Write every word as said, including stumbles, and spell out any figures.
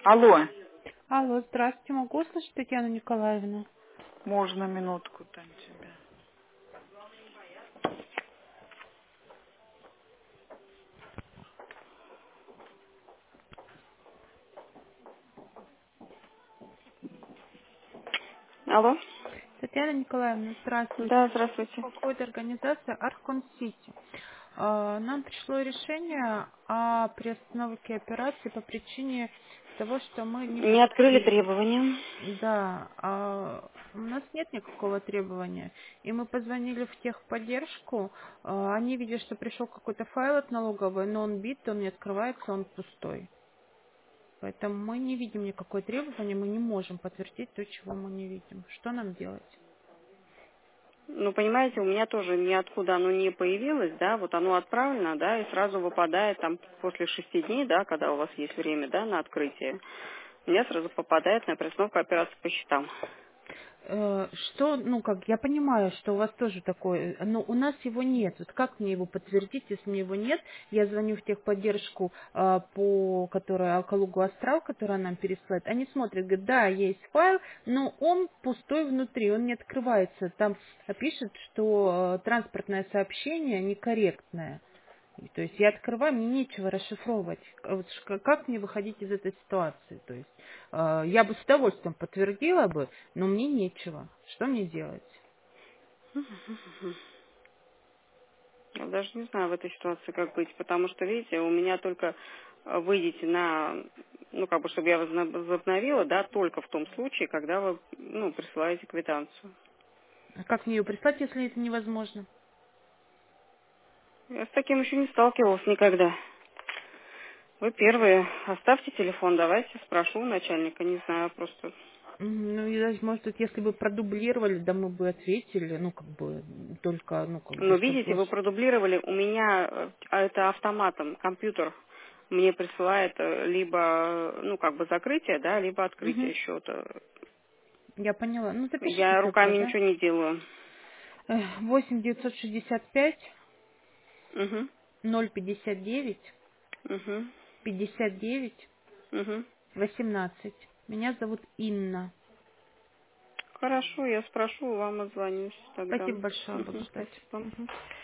Алло, Алло, здравствуйте, могу услышать Татьяну Николаевну? можно минутку там тебя? Алло? Татьяна Николаевна, Да, здравствуйте. здравствуйте. Беспокоит организация Аркон Сити. А, Нам пришло решение о приостановке операции по причине того, что мы не Не открыли подтвердили. требования. Да, а у нас нет никакого требования. И мы позвонили в техподдержку. а, Они видят, что пришел какой-то файл от налоговой, но он бит, он не открывается, он пустой. Поэтому мы не видим никакое требование, мы не можем подтвердить то, чего мы не видим. Что нам делать? Ну, понимаете, у меня тоже ниоткуда оно не появилось, да, вот оно отправлено, да, и сразу выпадает там после шести дней, да, когда у вас есть время, да, на открытие. У меня сразу попадает на приостановку операции по счетам. Э, Что, ну как, я понимаю, что у вас тоже такое, но у нас его нет. Вот как мне его подтвердить, если мне его нет? Я звоню в техподдержку, а, по которой Алкалугу Астрал, которая нам пересылает. Они смотрят, говорят, да, есть файл, но он пустой внутри, он не открывается. Там пишет, что э, транспортное сообщение некорректное. И, То есть я открываю, мне нечего расшифровывать. А вот ш- как мне выходить из этой ситуации? То есть э, я бы с удовольствием подтвердила бы, но мне нечего. Что мне делать? Я даже не знаю в этой ситуации, как быть, потому что, видите, у меня только э, выйдете на, ну, как бы, чтобы я возна- возобновила, да, только в том случае, когда вы, ну, присылаете квитанцию. А как мне ее прислать, если это невозможно? Я с таким еще не сталкивалась никогда. Вы первые. Оставьте телефон, давайте спрошу у начальника, не знаю, просто. Мгм. Ну, и даже, может, вот если бы продублировали, да мы бы ответили, ну, как бы, только, ну, как бы, Но видите, чтобы... вы продублировали, у меня э, а это автоматом, компьютер мне присылает э, либо, э, ну, как бы закрытие, да, либо открытие Мгм. счета. Я поняла. Ну, запишите Я тогда, руками да? ничего не делаю. Эх, восемь девятьсот шестьдесят пять Угу, ноль пятьдесят девять угу, пятьдесят девять угу. восемнадцать. Меня зовут Инна. Хорошо, я спрошу, вам отзвонюсь тогда. Спасибо большое, буду Угу, ждать. спасибо. Мгм.